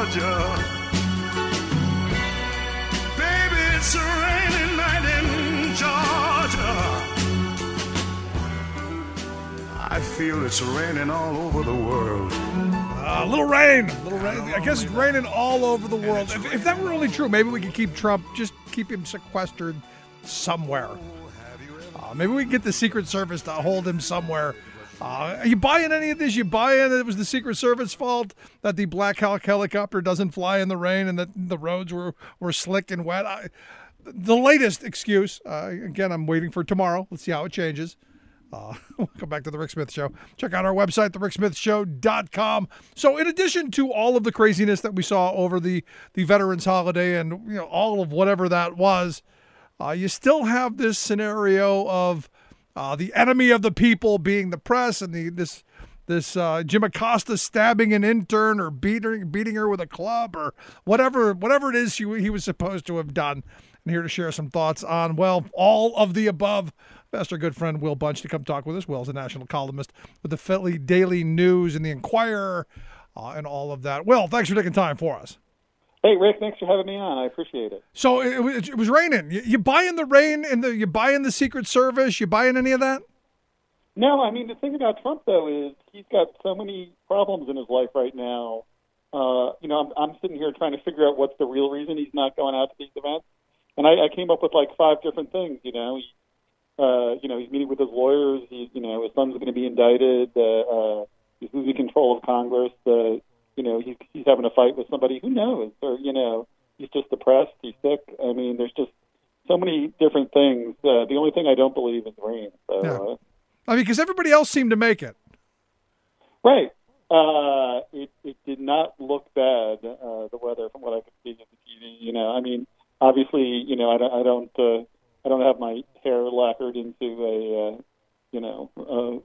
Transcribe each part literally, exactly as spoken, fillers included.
Georgia. Baby, it's a rainy night in Georgia. I feel it's raining all over the world. A uh, little rain, little rain. I guess it's raining all over the world. If, if that were really true, maybe we could keep Trump, just keep him sequestered somewhere. Uh, maybe we can get the Secret Service to hold him somewhere. Uh, are you buying any of this? You buying that it was the Secret Service fault that the Black Hawk helicopter doesn't fly in the rain and that the roads were, were slick and wet? I, the latest excuse, uh, again, I'm waiting for tomorrow. Let's see how it changes. Uh, welcome back to the Rick Smith Show. Check out our website, the rick smith show dot com. So in addition to all of the craziness that we saw over the, the Veterans Holiday and you know all of whatever that was, uh, you still have this scenario of uh, the enemy of the people being the press and the this this uh, Jim Acosta stabbing an intern or beating beating her with a club or whatever whatever it is he, he was supposed to have done. And here to share some thoughts on, well, all of the above. Asked our good friend Will Bunch to come talk with us. Will's a national columnist with the Philly Daily News and the Inquirer uh, and all of that. Will, thanks for taking time for us. Hey, Rick, thanks for having me on. I appreciate it. So it, it, it was raining. You, you buying the rain and the you buying the Secret Service? You buying any of that? No, I mean, the thing about Trump, though, is he's got so many problems in his life right now. Uh, you know, I'm, I'm sitting here trying to figure out what's the real reason he's not going out to these events. And I, I came up with like five different things, you know. He, Uh, you know, he's meeting with his lawyers. He, you know, his son's going to be indicted. Uh, uh, he's losing control of Congress. Uh, you know, he's, he's having a fight with somebody. Who knows? Or, you know, he's just depressed. He's sick. I mean, there's just so many different things. Uh, the only thing I don't believe is rain. So, yeah. uh, I mean, because everybody else seemed to make it. Right. Uh, it, it did not look bad, uh, the weather, from what I could see on the T V. You know, I mean, obviously, you know, I don't, I don't uh, I don't have my hair lacquered into a, uh, you know, uh,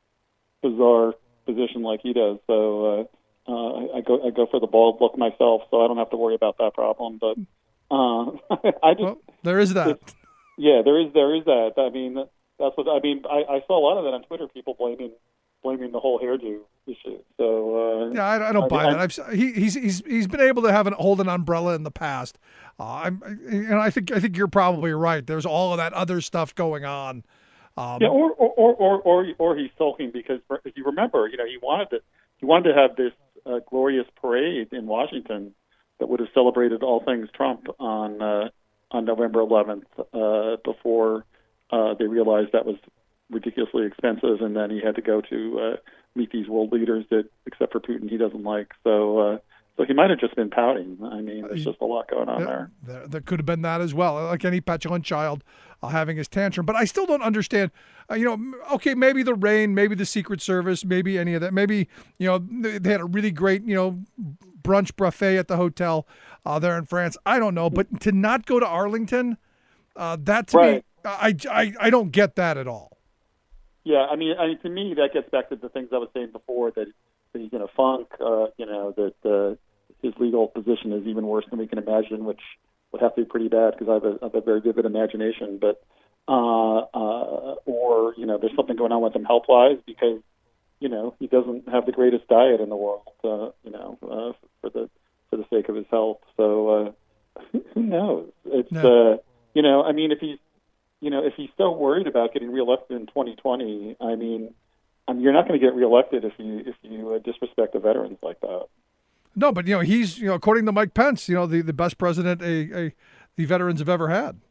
bizarre position like he does. So uh, uh, I go I go for the bald look myself, so I don't have to worry about that problem. But uh, I just well, there is that. Yeah, there is there is that. I mean, that's what I mean. I, I saw a lot of that on Twitter. People blaming blaming the whole hairdo issue. So uh, yeah, I, I don't I, buy I, that. I've, he, he's he's he's been able to have an hold an umbrella in the past. Uh, I'm, and I think I think you're probably right. There's all of that other stuff going on. Um, yeah, or or, or or or or he's sulking because if you remember, you know, he wanted to he wanted to have this uh, glorious parade in Washington that would have celebrated all things Trump on uh, on November eleventh uh, before uh, they realized that was ridiculously expensive, and then he had to go to uh, meet these world leaders that, except for Putin, he doesn't like. So. Uh, So he might have just been pouting. I mean, there's just a lot going on there. There, there could have been that as well, like any petulant child uh, having his tantrum. But I still don't understand, uh, you know, okay, maybe the rain, maybe the Secret Service, maybe any of that. Maybe, you know, they had a really great, you know, brunch buffet at the hotel uh, there in France. I don't know. But to not go to Arlington, uh, that to right. me, I, I, I don't get that at all. Yeah, I mean, I mean, to me, that gets back to the things I was saying before, that, that he's in a funk, uh, you know, that uh, his legal position is even worse than we can imagine, which would have to be pretty bad because I have a, I have a very vivid imagination. But uh, uh, or you know, there's something going on with him health-wise because you know he doesn't have the greatest diet in the world. Uh, you know, uh, for the for the sake of his health. So uh, who knows? It's no. uh, you know, I mean, if he's you know if he's so worried about getting reelected in twenty twenty, I mean, I mean you're not going to get reelected if you if you uh, disrespect the veterans like that. No, but, you know, he's, you know, according to Mike Pence, you know, the, the best president a, a, the veterans have ever had.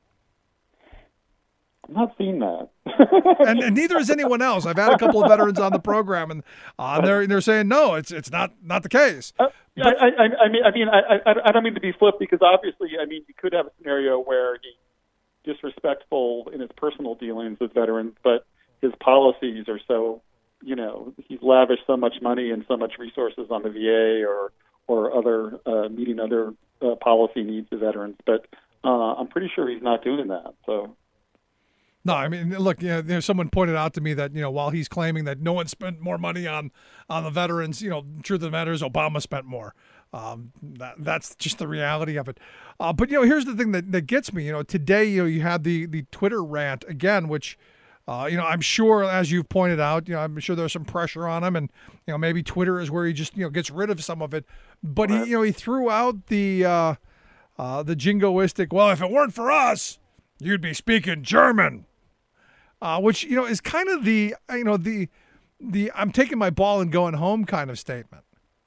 I'm not seeing that. and, and neither is anyone else. I've had a couple of veterans on the program, and uh, they're they're saying, no, it's it's not not the case. Uh, but, I, I, I mean, I mean, I, I, I don't mean to be flip because obviously, I mean, you could have a scenario where he's disrespectful in his personal dealings with veterans, but his policies are so, you know, he's lavished so much money and so much resources on the V A or or other uh, meeting other uh, policy needs of veterans. But uh, I'm pretty sure he's not doing that. So. No, I mean, look, you know, someone pointed out to me that, you know, while he's claiming that no one spent more money on, on the veterans, you know, the truth of the matter is Obama spent more. Um, that, that's just the reality of it. Uh, but, you know, here's the thing that, that gets me. You know, today, you know, you had the, the Twitter rant again, which Uh, you know, I'm sure, as you've pointed out, you know, I'm sure there's some pressure on him, and you know, maybe Twitter is where he just you know gets rid of some of it. But Right. he, you know, he threw out the uh, uh, the jingoistic. Well, if it weren't for us, you'd be speaking German, uh, which you know is kind of the you know the the I'm taking my ball and going home kind of statement.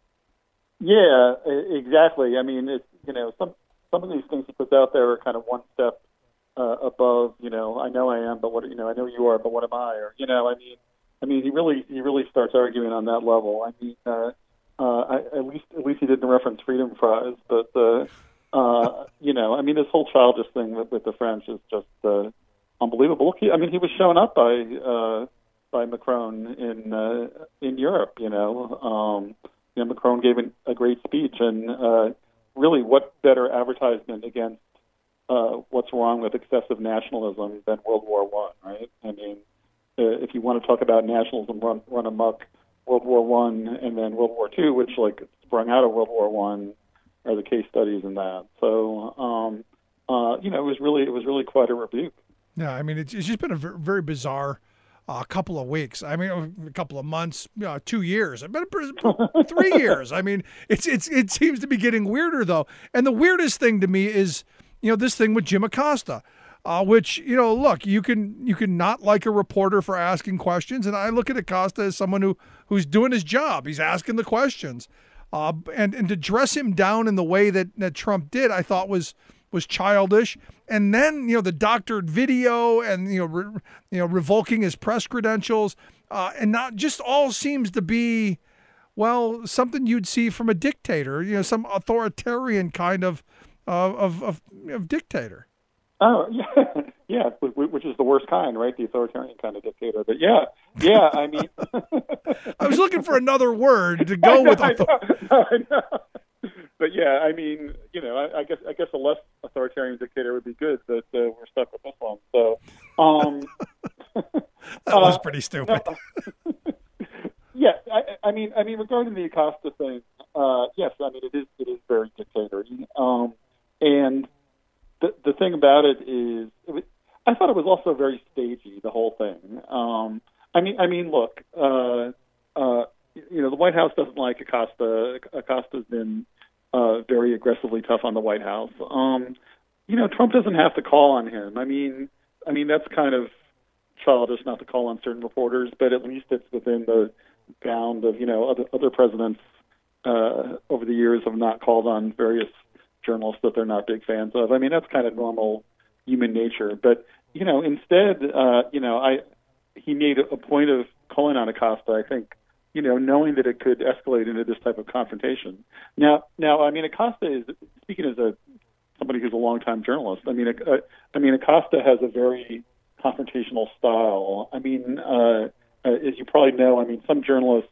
Yeah, e- exactly. I mean, it's you know, some some of these things he puts out there are kind of one step uh, above. You know, I know I am, but what you know, I know you are, but what am I? Or you know, I mean, I mean, he really he really starts arguing on that level. I mean, uh, uh, I, at least at least he didn't reference freedom fries, but uh, uh, you know, I mean, this whole childish thing with, with the French is just uh, unbelievable. Look, he, I mean, he was shown up by uh, by Macron in uh, in Europe. You know. Um, You know, Macron gave an, a great speech, and uh, really, what better advertisement against uh, what's wrong with excessive nationalism than World War One, right? I mean, uh, if you want to talk about nationalism run, run amok, World War One and then World War Two, which like sprung out of World War One, are the case studies in that. So, um, uh, you know, it was really it was really quite a rebuke. Yeah, I mean, it's, it's just been a ver- very bizarre a couple of weeks. I mean, a couple of months, uh, two years, but three years. I mean, it's it's it seems to be getting weirder though. And the weirdest thing to me is, you know, this thing with Jim Acosta, uh, which you know, look, you can you can not like a reporter for asking questions, and I look at Acosta as someone who who's doing his job. He's asking the questions, uh, and and to dress him down in the way that that Trump did, I thought was. was childish. And then, you know, the doctored video and, you know, re, you know, revoking his press credentials, uh, and not just all seems to be, well, something you'd see from a dictator, you know, some authoritarian kind of, uh, of, of, of dictator. Oh, yeah, yeah, which is the worst kind, right? The authoritarian kind of dictator. But yeah, yeah, I mean. I was looking for another word to go with. I know, I know, I know. But yeah, I mean, you know, I, I guess I guess a less authoritarian dictator would be good, but uh, we're stuck with this one. So, um, that was uh, pretty stupid. No, yeah, I, I mean, I mean, regarding the Acosta thing, uh, yes, I mean, it is it is very dictatorial, um, and the the thing about it is, it was, I thought it was also very stagey, the whole thing. Um, I mean, I mean, look, uh, uh, you know, the White House doesn't like Acosta. Acosta's been Uh, very aggressively tough on the White House. Um, you know, Trump doesn't have to call on him. I mean, I mean that's kind of childish not to call on certain reporters, but at least it's within the bound of you know other other presidents uh, over the years have not called on various journalists that they're not big fans of. I mean, that's kind of normal human nature. But you know, instead, uh, you know, I he made a point of calling on Acosta. I think. You know, knowing that it could escalate into this type of confrontation. Now, now, I mean, Acosta is speaking as a somebody who's a longtime journalist. I mean, uh, I mean, Acosta has a very confrontational style. I mean, uh, uh, as you probably know, I mean, some journalists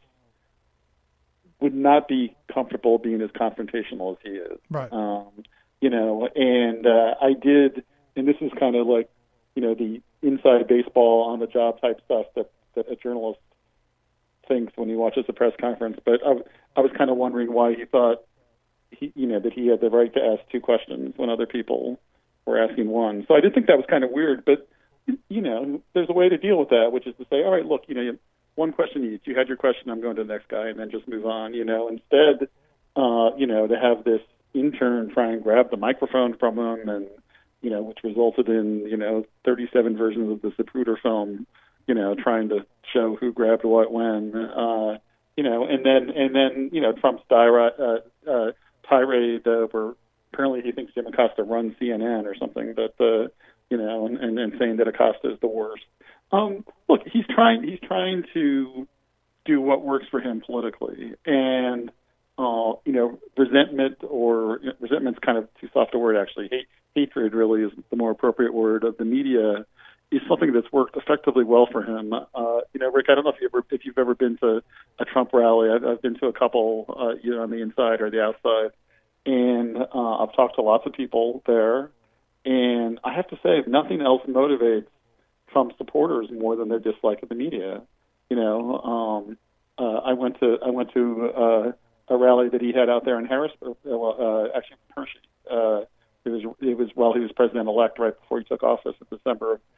would not be comfortable being as confrontational as he is. Right. Um, you know, and uh, I did, and this is kind of like, you know, the inside baseball on the job type stuff that, that a journalist thinks when he watches a press conference, but I, I was kind of wondering why he thought he, you know, that he had the right to ask two questions when other people were asking one. So I did think that was kind of weird, but you know, there's a way to deal with that, which is to say, all right, look, you know, one question each. You had your question, I'm going to the next guy, and then just move on. You know, instead, uh, you know, to have this intern try and grab the microphone from him, and you know, which resulted in you know thirty-seven versions of the Zapruder film. You know, trying to show who grabbed what when, uh, you know, and then and then you know Trump's tirade, uh, uh, tirade over apparently he thinks Jim Acosta runs C N N or something, but uh, you know, and, and, and saying that Acosta is the worst. Um, look, he's trying he's trying to do what works for him politically, and uh, you know, resentment or you know, resentment's kind of too soft a word actually. Hate, hatred really is the more appropriate word of the media. Is something that's worked effectively well for him. Uh, you know, Rick, I don't know if you ever, if you've ever been to a Trump rally. I've, I've been to a couple, uh, you know, on the inside or the outside, and uh, I've talked to lots of people there. And I have to say, nothing else motivates Trump supporters more than their dislike of the media. You know, um, uh, I went to I went to uh, a rally that he had out there in Harrisburg, uh, actually Hershey. Uh, it was it was while he was president-elect, right before he took office in December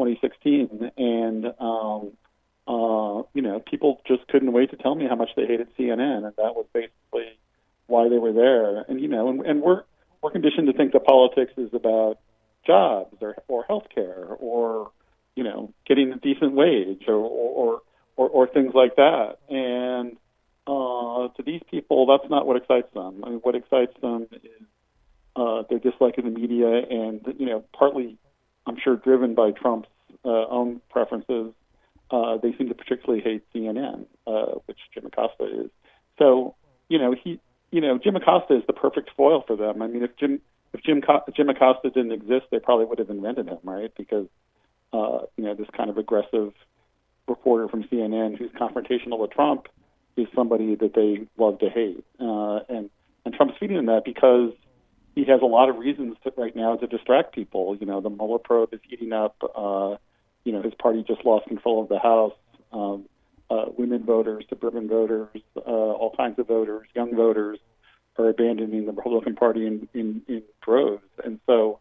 twenty sixteen, and um, uh, you know, people just couldn't wait to tell me how much they hated C N N, and that was basically why they were there. And you know, and, and we're we're conditioned to think that politics is about jobs or or healthcare or you know getting a decent wage or or or, or things like that. And uh, to these people, that's not what excites them. I mean, what excites them is uh, their dislike of the media, and you know, partly, I'm sure, driven by Trump's uh, own preferences. Uh, they seem to particularly hate C N N, uh, which Jim Acosta is. So, you know, he, you know, Jim Acosta is the perfect foil for them. I mean, if Jim, if Jim, Jim Acosta didn't exist, they probably would have invented him, right? Because, uh, you know, this kind of aggressive reporter from C N N who's confrontational with Trump is somebody that they love to hate, uh, and and Trump's feeding them that because he has a lot of reasons to, right now to distract people. You know, the Mueller probe is heating up. Uh, You know, his party just lost control of the House. Um, uh, women voters, suburban voters, uh, all kinds of voters, young voters are abandoning the Republican Party in, in, in droves. And so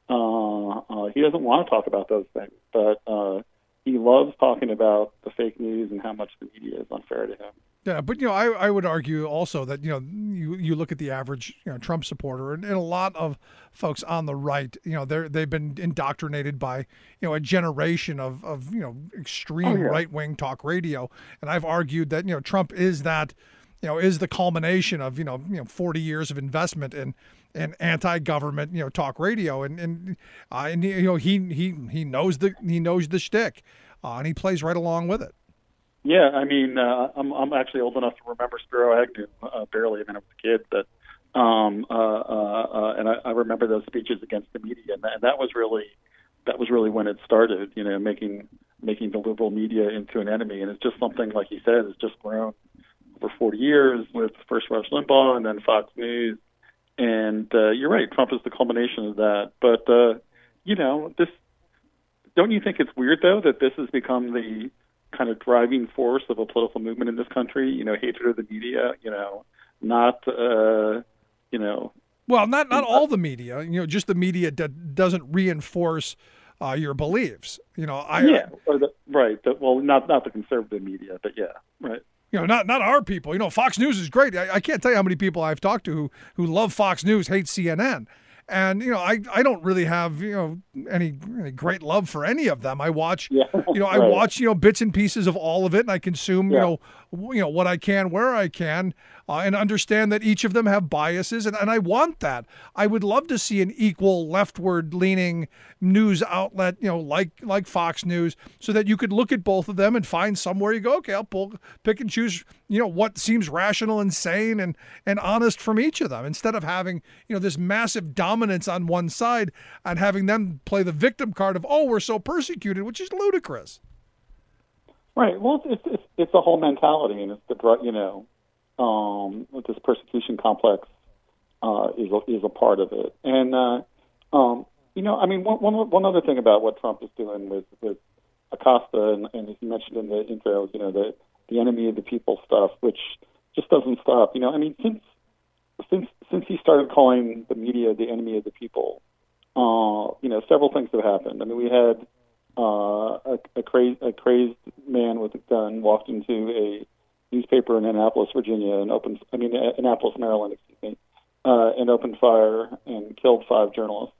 uh, uh, he doesn't want to talk about those things, but uh, he loves talking about the fake news and how much the media is unfair to him. Yeah, but, you know, I, I would argue also that, you know, you, you look at the average, you know, Trump supporter and, and a lot of folks on the right, you know, they're, they've been indoctrinated by, you know, a generation of, of you know, extreme oh, yeah. right-wing talk radio. And I've argued that, you know, Trump is that, you know, is the culmination of, you know, you know, forty years of investment in, in anti-government, you know, talk radio. And, and, uh, and you know, he, he, he knows the, he knows the shtick uh, and he plays right along with it. Yeah, I mean, uh, I'm I'm actually old enough to remember Spiro Agnew, uh, barely. I mean, I was a kid, but um, uh, uh, uh, and I, I remember those speeches against the media, and that, and that was really that was really when it started. You know, making making the liberal media into an enemy, and it's just something like he said, it's just grown over forty years with first Rush Limbaugh and then Fox News, and uh, you're right, Trump is the culmination of that. But uh, you know, this don't you think it's weird though that this has become the kind of driving force of a political movement in this country, you know, hatred of the media, you know, not, uh, you know. Well, not not all the media, you know, just the media that doesn't reinforce uh, your beliefs. You know, I. Yeah, or the, right. The, well, not not the conservative media, but yeah, right. You know, not not our people. You know, Fox News is great. I, I can't tell you how many people I've talked to who, who love Fox News, hate C N N. And, you know, I, I don't really have, you know, any, any great love for any of them. I watch, yeah, you know, I right. watch, you know, bits and pieces of all of it, and I consume, yeah. you know, w- you know, what I can, where I can, uh, and understand that each of them have biases, and, and I want that. I would love to see an equal leftward-leaning news outlet, you know, like like Fox News, so that you could look at both of them and find somewhere you go, okay, I'll pull, pick and choose, you know, what seems rational and sane and, and honest from each of them, instead of having, you know, this massive dominance on one side and having them play the victim card of, oh, we're so persecuted, which is ludicrous. Right. Well, it's it's, it's a whole mentality, and it's the drug, you know, um, this persecution complex uh, is a, is a part of it. And uh, um, you know, I mean, one, one one other thing about what Trump is doing with with Acosta, and, and as you mentioned in the intro, you know, the the enemy of the people stuff, which just doesn't stop. You know, I mean, since since since he started calling the media the enemy of the people, uh, you know, several things have happened. I mean, we had uh, a, a, crazed, a crazed man with a gun walked into a newspaper in Annapolis, Virginia, and opened, I mean, Annapolis, Maryland, excuse me, uh, and opened fire and killed five journalists.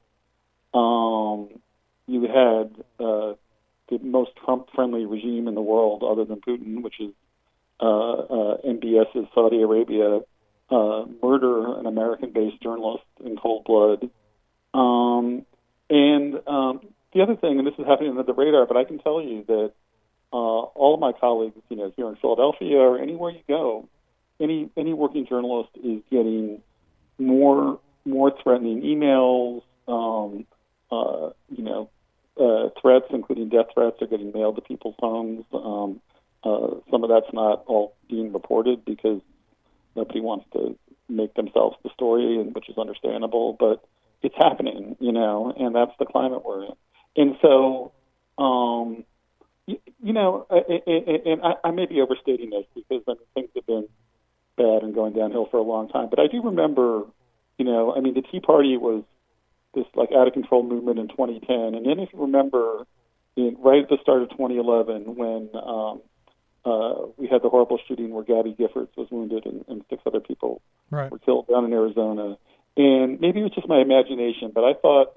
Um, you had uh, the most Trump-friendly regime in the world, other than Putin, which is uh, uh, M B S's Saudi Arabia, uh, murder an American-based journalist in cold blood. Um, and um, the other thing, and this is happening under the radar, but I can tell you that uh, all of my colleagues, you know, here in Philadelphia or anywhere you go, any any working journalist is getting more more threatening emails. Um, uh, you know, uh, threats, including death threats, are getting mailed to people's homes. Um, uh, some of that's not all being reported because nobody wants to make themselves the story, and which is understandable. But it's happening, you know, and that's the climate we're in. And so, um, you, you know, and I, I may be overstating this because I mean, things have been bad and going downhill for a long time. But I do remember, you know, I mean, the Tea Party was this like out of control movement in twenty ten, and then if you remember, in, right at the start of twenty eleven when um, uh, we had the horrible shooting where Gabby Giffords was wounded and, and six other people Right. were killed down in Arizona. And maybe it was just my imagination, but I thought,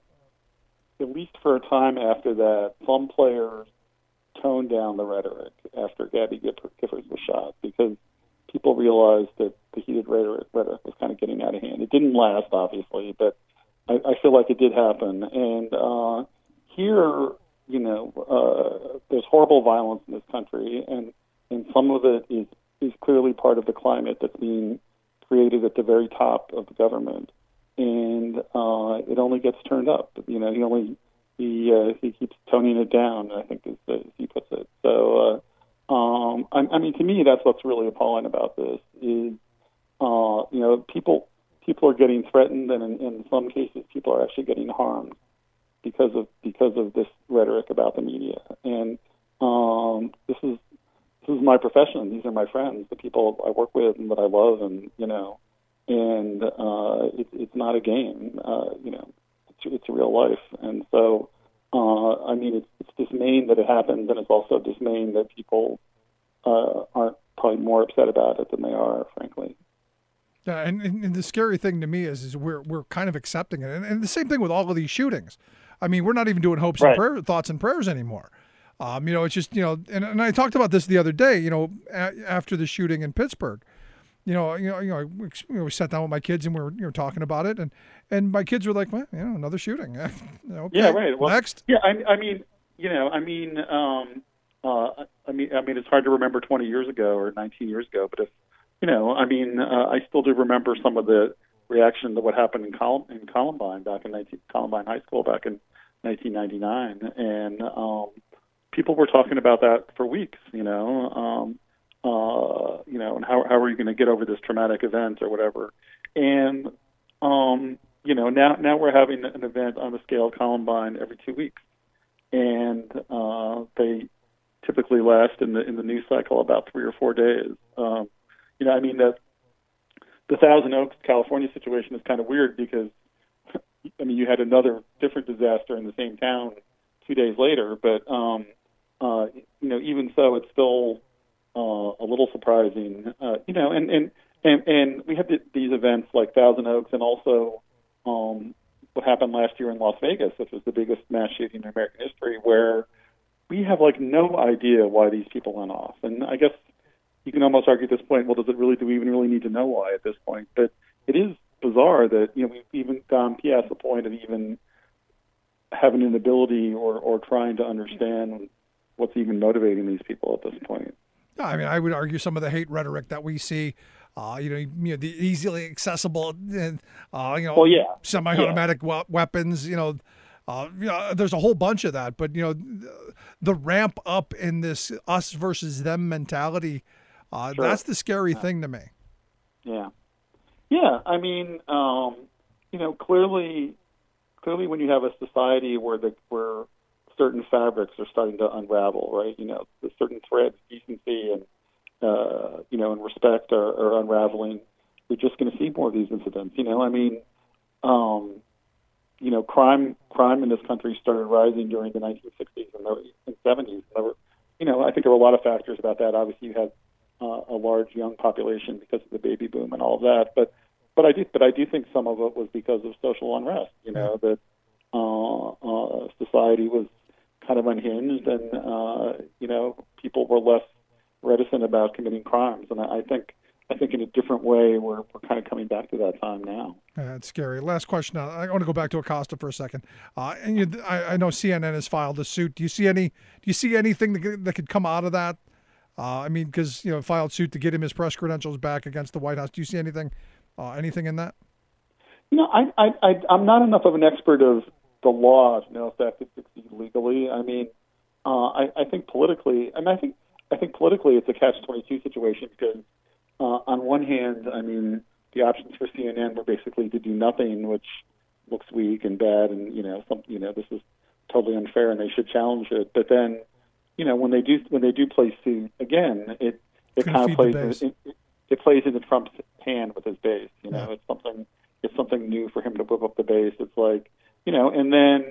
at least for a time after that, some players toned down the rhetoric after Gabby Giffords was shot because people realized that the heated rhetoric, rhetoric was kind of getting out of hand. It didn't last, obviously, but I, I feel like it did happen. And uh, here, you know, uh, there's horrible violence in this country, and, and some of it is, is clearly part of the climate that's being created at the very top of the government. And uh, it only gets turned up. You know, he only he uh, he keeps toning it down, I think, as, as he puts it. So, uh, um, I, I mean, to me, that's what's really appalling about this is, uh, you know, people people are getting threatened, and in, in some cases, people are actually getting harmed because of because of this rhetoric about the media. And um, this is this is my profession. These are my friends, the people I work with and that I love, and you know. And uh, it, it's not a game, uh, you know, it's, it's real life. And so, uh, I mean, it's, it's dismaying that it happens, and it's also dismaying that people uh, aren't probably more upset about it than they are, frankly. Yeah, and, and, and the scary thing to me is, is we're we're kind of accepting it, and, and the same thing with all of these shootings. I mean, we're not even doing hopes Right. and prayer, thoughts and prayers anymore. Um, you know, it's just you know, and, and I talked about this the other day. You know, a, after the shooting in Pittsburgh. You know, you know, you know, we, you know, we sat down with my kids and we were, you know, talking about it, and, and my kids were like, well, you know, another shooting. Okay, yeah, right. Well, next. Yeah, I, I mean, you know, I mean, um, uh, I mean, I mean, it's hard to remember twenty years ago or nineteen years ago, but if, you know, I mean, uh, I still do remember some of the reaction to what happened in, Col- in Columbine back in nineteen Columbine High School back in nineteen ninety-nine, and um, people were talking about that for weeks. You know. Um, Uh, you know, and how how are you going to get over this traumatic event or whatever? And um, you know, now now we're having an event on the scale of Columbine every two weeks, and uh, they typically last in the in the news cycle about three or four days. Um, you know, I mean the the Thousand Oaks, California situation is kind of weird because I mean you had another different disaster in the same town two days later, but um, uh, you know, even so, it's still Uh, a little surprising, uh, you know, and, and, and, and we have the, these events like Thousand Oaks and also um, what happened last year in Las Vegas, which was the biggest mass shooting in American history, where we have like no idea why these people went off. And I guess you can almost argue at this point, well, does it really, do we even really need to know why at this point? But it is bizarre that, you know, we've even gone past the point of even having an ability or, or trying to understand what's even motivating these people at this point. I mean, I would argue some of the hate rhetoric that we see, uh, you know, you know, the easily accessible, uh, you know, well, yeah. semi-automatic yeah. we- weapons, you know, uh, you know, there's a whole bunch of that. But, you know, the ramp up in this us versus them mentality, uh, sure. that's the scary yeah. thing to me. Yeah. Yeah. I mean, um, you know, clearly, clearly when you have a society where the, where, certain fabrics are starting to unravel, right? You know, the certain threads, decency and, uh, you know, and respect are, are unraveling. We're just going to see more of these incidents. You know, I mean, um, you know, crime crime in this country started rising during the nineteen sixties and, the, and seventies. There were, you know, I think there were a lot of factors about that. Obviously, you had uh, a large young population because of the baby boom and all of that. But, but I do, but I do think some of it was because of social unrest. You know, that uh, uh, society was kind of unhinged, and uh, you know, people were less reticent about committing crimes. And I, I think, I think in a different way, we're we're kind of coming back to that time now. Yeah, it's scary. Last question. Uh, I want to go back to Acosta for a second. Uh, and you, I, I know C N N has filed a suit. Do you see any? Do you see anything that could, that could come out of that? Uh, I mean, because you know, filed suit to get him his press credentials back against the White House. Do you see anything? Uh, anything in that? You know, I, I, I, I'm not enough of an expert of the law to know if that could succeed legally. I mean, uh, I, I think politically, I mean, I think, I think politically it's a catch twenty-two situation because uh, on one hand, I mean, the options for C N N were basically to do nothing, which looks weak and bad, and you know, some, you know, this is totally unfair, and they should challenge it. But then, you know, when they do, when they do play suit again, it it kind of plays it, it, it plays into Trump's hand with his base. You know, yeah. it's something it's something new for him to whip up the base. It's like, you know, and then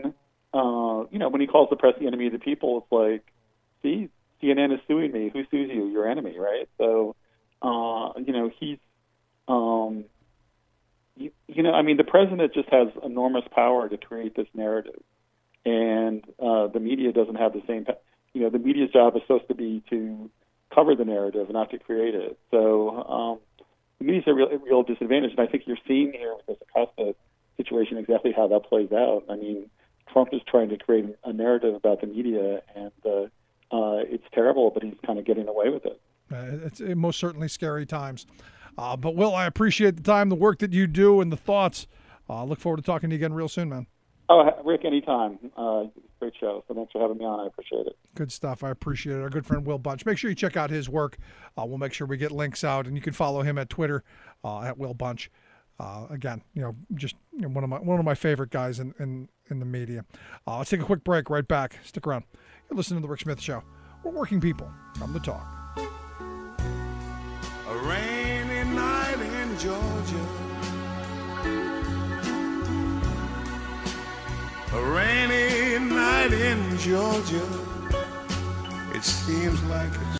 uh, you know, when he calls the press the enemy of the people, it's like, see, C N N is suing me. Who sues you? Your enemy, right? So, uh, you know, he's, um, you, you know, I mean, the president just has enormous power to create this narrative, and uh, the media doesn't have the same. You know, the media's job is supposed to be to cover the narrative, not to create it. So, um, the media's a real, a real disadvantage, and I think you're seeing here with this Acosta situation exactly how that plays out. I mean, Trump is trying to create a narrative about the media, and uh, uh, it's terrible, but he's kind of getting away with it. Uh, it's it most certainly scary times. Uh, but, Will, I appreciate the time, the work that you do, and the thoughts. I uh, look forward to talking to you again real soon, man. Oh, Rick, anytime. Uh, great show. So thanks for having me on. I appreciate it. Good stuff. I appreciate it. Our good friend Will Bunch. Make sure you check out his work. Uh, we'll make sure we get links out, and you can follow him at Twitter uh, at Will Bunch. Uh, again, you know, just you know, one of my one of my favorite guys in in, in the media. Uh, let's take a quick break. Right back. Stick around. You're listening to the Rick Smith Show. We're working people from the talk. A rainy night in Georgia. A rainy night in Georgia. It seems like it's